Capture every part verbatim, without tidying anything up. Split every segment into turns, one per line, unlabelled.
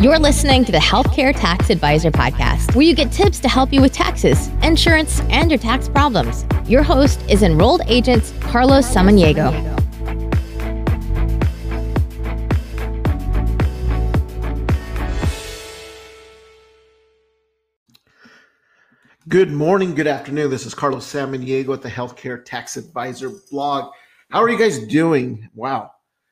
You're listening to the Healthcare Tax Advisor Podcast, where you get tips to help you with taxes, insurance, and your tax problems. Your host is enrolled agent Carlos Samaniego.
Good morning, good afternoon. This is Carlos Samaniego at the Healthcare Tax Advisor blog. How are you guys doing? Wow.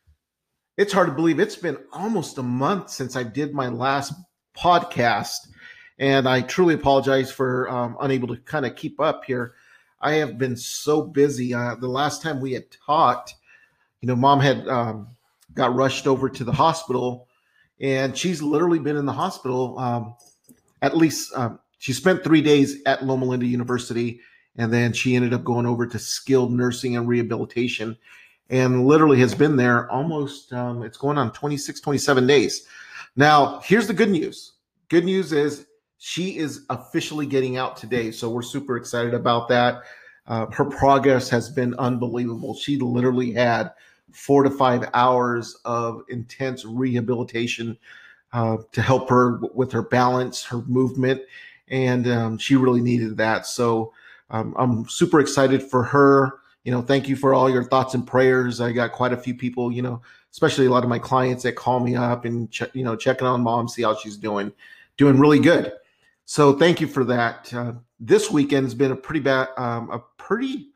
It's hard to believe it's been almost a month since I did my last podcast, and I truly apologize for um, unable to kind of keep up here. I have been so busy. Uh, the last time we had talked, you know, Mom had um, got rushed over to the hospital, and she's literally been in the hospital um, at least um, she spent three days at Loma Linda University, and then she ended up going over to skilled nursing and rehabilitation, and literally has been there almost, um, it's going on twenty-six, twenty-seven days. Now, here's the good news. Good news is she is officially getting out today, so we're super excited about that. Uh, her progress has been unbelievable. She literally had four to five hours of intense rehabilitation uh, to help her w- with her balance, her movement, and um, she really needed that. So um, I'm super excited for her. You know, thank you for all your thoughts and prayers. I got quite a few people, you know, especially a lot of my clients that call me up and, ch- you know, checking on Mom, see how she's doing, doing really good. So thank you for that. Uh, this weekend has been a pretty bad, um, a pretty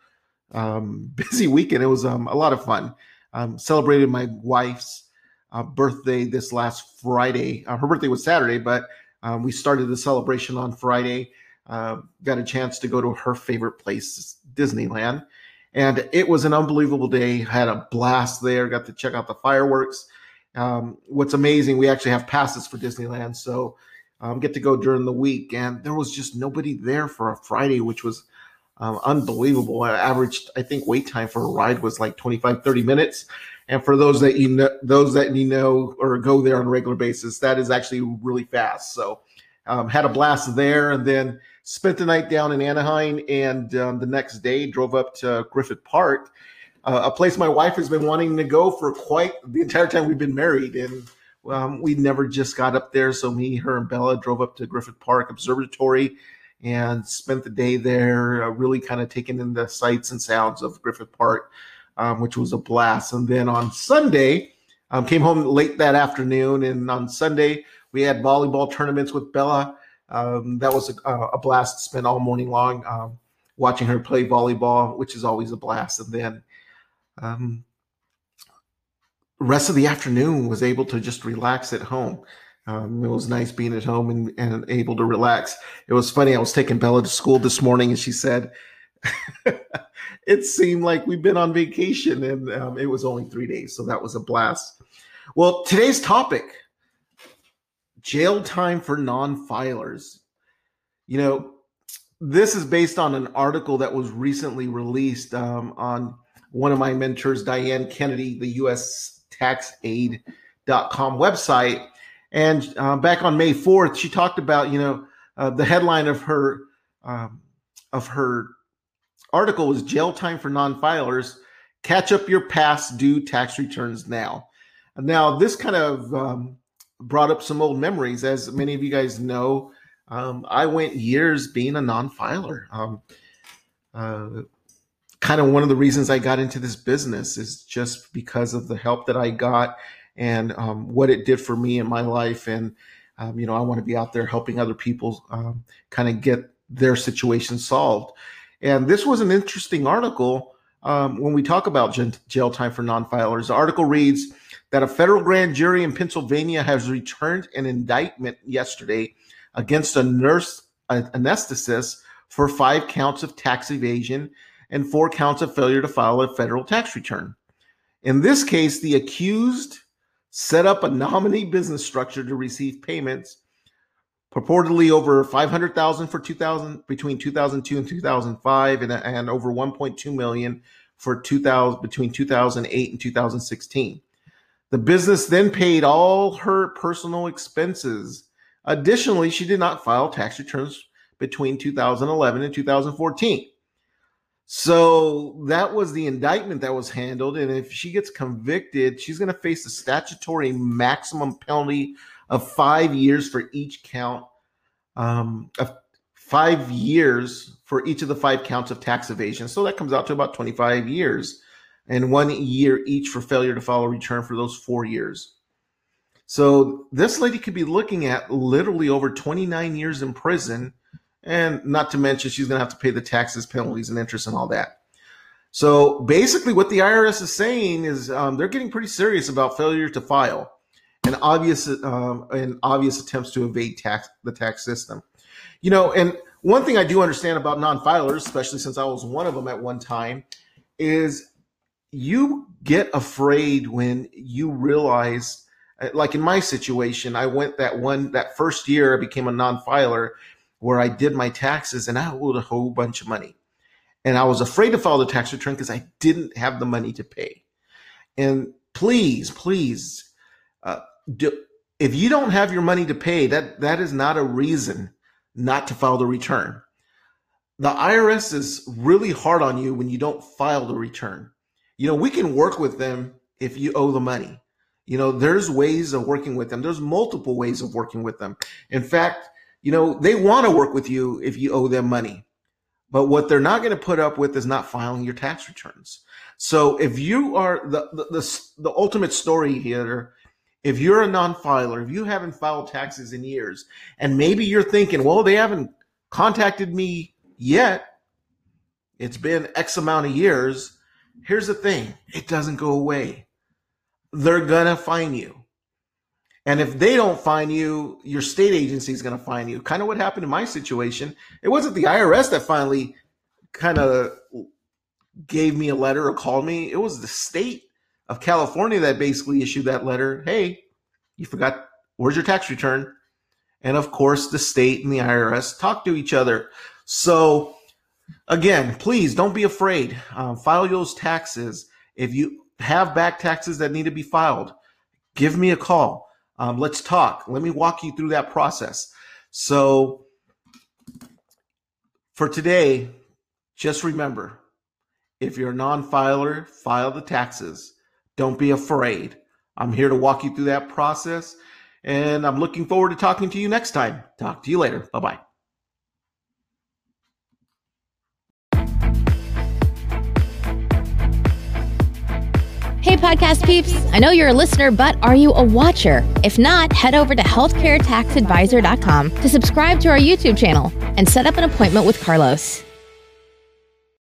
um, busy weekend. It was um, a lot of fun. Um, celebrated my wife's uh, birthday this last Friday. Uh, her birthday was Saturday, but um, we started the celebration on Friday. Uh, got a chance to go to her favorite place, Disneyland. And it was an unbelievable day. Had a blast there. Got to check out the fireworks. Um, what's amazing, we actually have passes for Disneyland, so um, get to go during the week. And there was just nobody there for a Friday, which was um, unbelievable. I averaged, I think, wait time for a ride was like twenty-five, thirty minutes. And for those that you know, those that you know or go there on a regular basis, that is actually really fast. So um, had a blast there, and then spent the night down in Anaheim, and um, the next day drove up to Griffith Park, uh, a place my wife has been wanting to go for quite the entire time we've been married. And um, we never just got up there. So me, her, and Bella drove up to Griffith Park Observatory and spent the day there, uh, really kind of taking in the sights and sounds of Griffith Park, um, which was a blast. And then on Sunday, um, came home late that afternoon. And on Sunday, we had volleyball tournaments with Bella. Um, that was a, a blast to spend all morning long um, watching her play volleyball, which is always a blast. And then um, rest of the afternoon was able to just relax at home. Um, it was nice being at home and, and able to relax. It was funny. I was taking Bella to school this morning, and she said, it seemed like we've been on vacation, and um, it was only three days. So that was a blast. Well, today's topic, jail time for non-filers. You know, this is based on an article that was recently released um, on one of my mentors, Diane Kennedy, the U S tax aid dot com website. And uh, back on May fourth, she talked about, you know, uh, the headline of her um, of her article was "Jail Time for Non-Filers, Catch Up Your Past Due Tax Returns Now." Now, this kind of um, brought up some old memories. As many of you guys know, um, I went years being a non-filer. Um, uh, kind of one of the reasons I got into this business is just because of the help that I got and um, what it did for me in my life. And, um, you know, I want to be out there helping other people um, kind of get their situation solved. And this was an interesting article um, when we talk about jail time for non-filers. The article reads that a federal grand jury in Pennsylvania has returned an indictment yesterday against a nurse anesthetist for five counts of tax evasion and four counts of failure to file a federal tax return. In this case, the accused set up a nominee business structure to receive payments purportedly over five hundred thousand dollars for two thousand between two thousand two and two thousand five, and, and over one point two million dollars for two thousand between two thousand eight and two thousand sixteen. The business then paid all her personal expenses. Additionally, she did not file tax returns between two thousand eleven and two thousand fourteen. So that was the indictment that was handled. And if she gets convicted, she's going to face a statutory maximum penalty of five years for each count, um, of five years for each of the five counts of tax evasion. So that comes out to about twenty-five years, and one year each for failure to file a return for those four years. So this lady could be looking at literally over twenty-nine years in prison, and not to mention she's going to have to pay the taxes, penalties, and interest and all that. So basically what the I R S is saying is um, they're getting pretty serious about failure to file and obvious um, and obvious attempts to evade tax the tax system. You know, and one thing I do understand about non-filers, especially since I was one of them at one time, is you get afraid when you realize, like in my situation, I went that one, that first year I became a non-filer where I did my taxes and I owed a whole bunch of money. And I was afraid to file the tax return because I didn't have the money to pay. And please, please, uh, do, if you don't have your money to pay, that, that is not a reason not to file the return. The I R S is really hard on you when you don't file the return. You know, we can work with them if you owe the money. You know, there's ways of working with them. There's multiple ways of working with them. In fact, you know, they want to work with you if you owe them money. But what they're not going to put up with is not filing your tax returns. So if you are the, the, the, the ultimate story here, if you're a non-filer, if you haven't filed taxes in years, and maybe you're thinking, well, they haven't contacted me yet, it's been X amount of years. Here's the thing, it doesn't go away. They're going to fine you. And if they don't fine you, your state agency is going to fine you. Kind of what happened in my situation. It wasn't the I R S that finally kind of gave me a letter or called me. It was the state of California that basically issued that letter. Hey, you forgot, where's your tax return? And of course, the state and the I R S talk to each other. So again, please don't be afraid. Um, file those taxes. If you have back taxes that need to be filed, give me a call. Um, let's talk. Let me walk you through that process. So for today, just remember, if you're a non-filer, file the taxes. Don't be afraid. I'm here to walk you through that process, and I'm looking forward to talking to you next time. Talk to you later. Bye-bye.
Hey, podcast peeps. I know you're a listener, but are you a watcher? If not, head over to healthcare tax advisor dot com to subscribe to our YouTube channel and set up an appointment with Carlos.